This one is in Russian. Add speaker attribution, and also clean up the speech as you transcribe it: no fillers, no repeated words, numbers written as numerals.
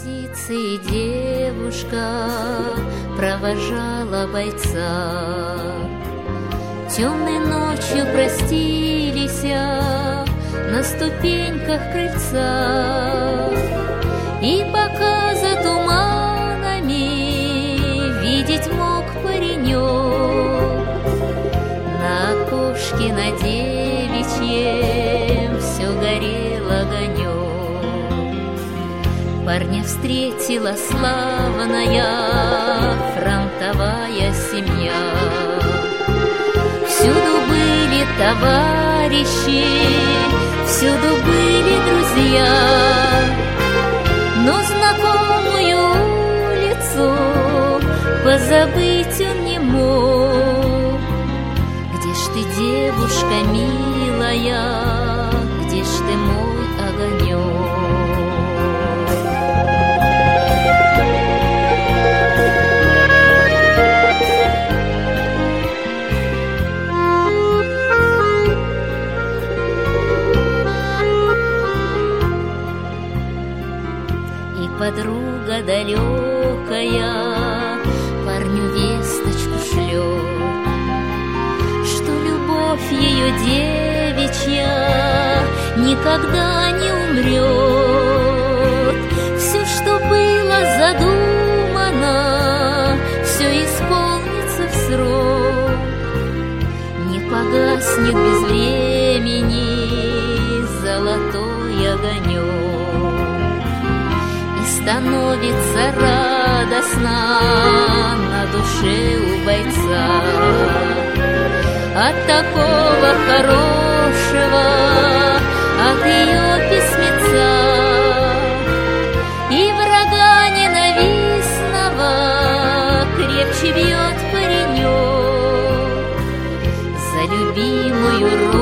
Speaker 1: позиции девушка провожала бойца. Темной ночью простились на ступеньках крыльца. И пока за туманами видеть мог паренек, на окошке на девичьем все горел огонек. Парня встретила славная фронтовая семья. Всюду были товарищи, всюду были друзья, но знакомую улицу позабыть он не мог. Где ж ты, девушка милая, где ж ты, мой огонек? Подруга далекая парню весточку шлет, что любовь ее девичья никогда не умрет. Все, что было задумано, все исполнится в срок. Не погаснет без времени золотой огонек. Становится радостно на душе у бойца от такого хорошего, от ее письмеца. И врага ненавистного крепче бьет паренек за любимую